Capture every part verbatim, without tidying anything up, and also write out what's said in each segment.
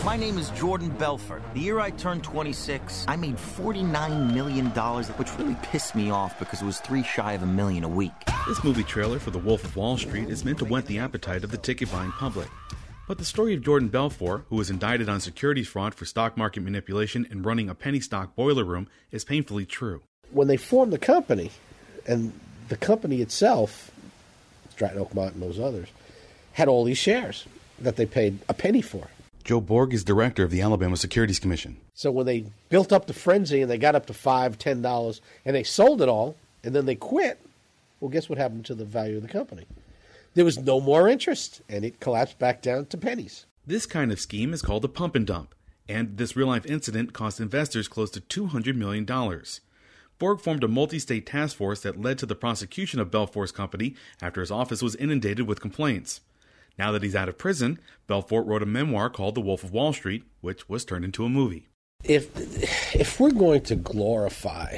My name is Jordan Belfort. The year I turned twenty-six, I made forty-nine million dollars, which really pissed me off because it was three shy of a million a week. This movie trailer for The Wolf of Wall Street is meant to whet the appetite of the ticket-buying public. But the story of Jordan Belfort, who was indicted on securities fraud for stock market manipulation and running a penny stock boiler room, is painfully true. When they formed the company, and the company itself, Stratton Oakmont and those others, had all these shares that they paid a penny for. Joe Borg is director of the Alabama Securities Commission. So when they built up the frenzy and they got up to five dollars, ten dollars, and they sold it all, and then they quit, well, guess what happened to the value of the company? There was no more interest, and it collapsed back down to pennies. This kind of scheme is called a pump and dump, and this real-life incident cost investors close to two hundred million dollars. Borg formed a multi-state task force that led to the prosecution of Belfort's company after his office was inundated with complaints. Now that he's out of prison, Belfort wrote a memoir called The Wolf of Wall Street, which was turned into a movie. If if we're going to glorify,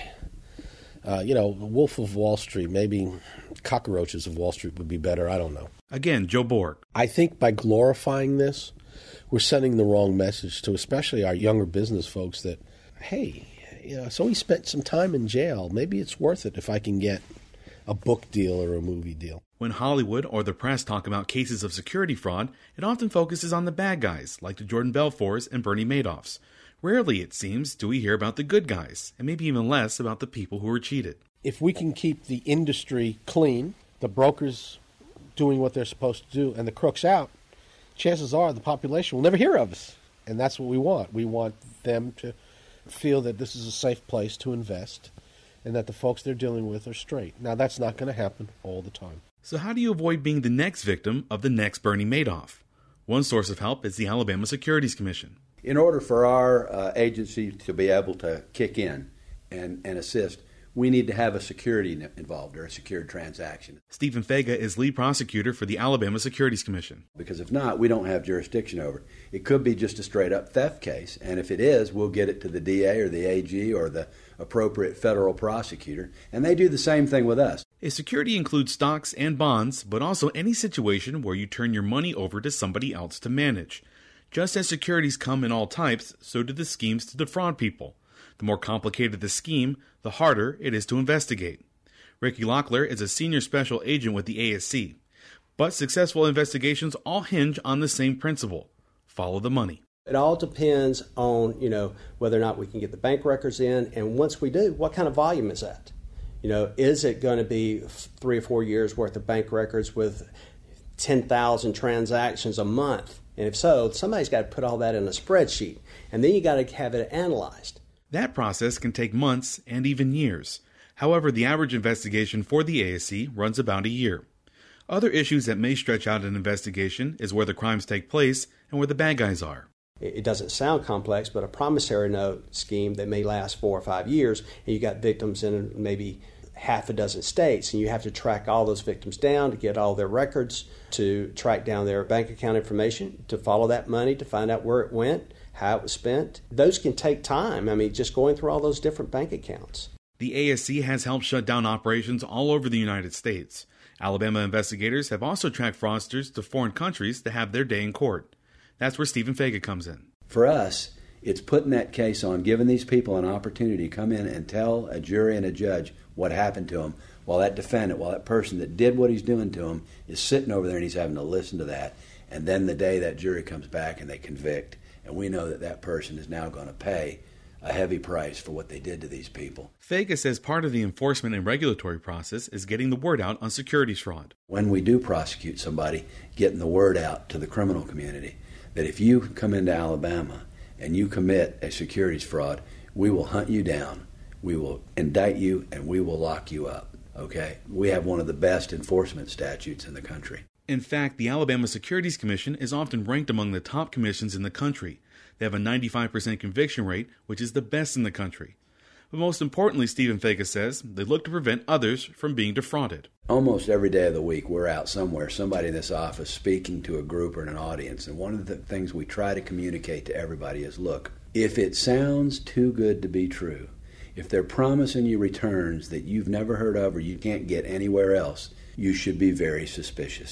uh, you know, The Wolf of Wall Street, maybe Cockroaches of Wall Street would be better. I don't know. Again, Joe Borg. I think by glorifying this, we're sending the wrong message to especially our younger business folks that, hey, you know, so he spent some time in jail. Maybe it's worth it if I can get a book deal or a movie deal. When Hollywood or the press talk about cases of security fraud, it often focuses on the bad guys, like the Jordan Belforts and Bernie Madoffs. Rarely, it seems, do we hear about the good guys, and maybe even less about the people who were cheated. If we can keep the industry clean, the brokers doing what they're supposed to do, and the crooks out, chances are the population will never hear of us. And that's what we want. We want them to feel that this is a safe place to invest and that the folks they're dealing with are straight. Now, that's not going to happen all the time. So how do you avoid being the next victim of the next Bernie Madoff? One source of help is the Alabama Securities Commission. In order for our uh, agency to be able to kick in and, and assist, we need to have a security involved or a secured transaction. Stephen Fega is lead prosecutor for the Alabama Securities Commission. Because if not, we don't have jurisdiction over it. It could be just a straight-up theft case, and if it is, we'll get it to the D A or the A G or the appropriate federal prosecutor, and they do the same thing with us. A security includes stocks and bonds, but also any situation where you turn your money over to somebody else to manage. Just as securities come in all types, so do the schemes to defraud people. The more complicated the scheme, the harder it is to investigate. Ricky Locklear is a senior special agent with the A S C. But successful investigations all hinge on the same principle: follow the money. It all depends on, you know, whether or not we can get the bank records in, and once we do, what kind of volume is that? You know, is it going to be three or four years worth of bank records with ten thousand transactions a month? And if so, somebody's got to put all that in a spreadsheet, and then you got to have it analyzed. That process can take months and even years. However, the average investigation for the A S C runs about a year. Other issues that may stretch out an investigation is where the crimes take place and where the bad guys are. It doesn't sound complex, but a promissory note scheme that may last four or five years, and you got victims in maybe half a dozen states, and you have to track all those victims down to get all their records, to track down their bank account information, to follow that money, to find out where it went, how it was spent. Those can take time. I mean, just going through all those different bank accounts. The A S C has helped shut down operations all over the United States. Alabama investigators have also tracked fraudsters to foreign countries to have their day in court. That's where Stephen Fega comes in. For us, it's putting that case on, giving these people an opportunity to come in and tell a jury and a judge what happened to them, while that defendant, while that person that did what he's doing to him is sitting over there and he's having to listen to that. And then the day that jury comes back and they convict, and we know that that person is now going to pay a heavy price for what they did to these people. Fega says part of the enforcement and regulatory process is getting the word out on securities fraud. When we do prosecute somebody, getting the word out to the criminal community that if you come into Alabama and you commit a securities fraud, we will hunt you down, we will indict you, and we will lock you up. Okay? We have one of the best enforcement statutes in the country. In fact, the Alabama Securities Commission is often ranked among the top commissions in the country. They have a ninety-five percent conviction rate, which is the best in the country. But most importantly, Stephen Fega says, they look to prevent others from being defrauded. Almost every day of the week, we're out somewhere, somebody in this office speaking to a group or an audience. And one of the things we try to communicate to everybody is, look, if it sounds too good to be true, if they're promising you returns that you've never heard of or you can't get anywhere else, you should be very suspicious.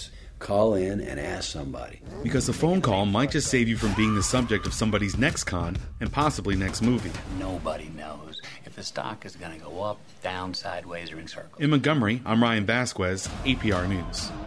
call in and ask somebody. Because a phone call might just save you from being the subject of somebody's next con and possibly next movie. Nobody knows if the stock is going to go up, down, sideways, or in circles. In Montgomery, I'm Ryan Vasquez, A P R News.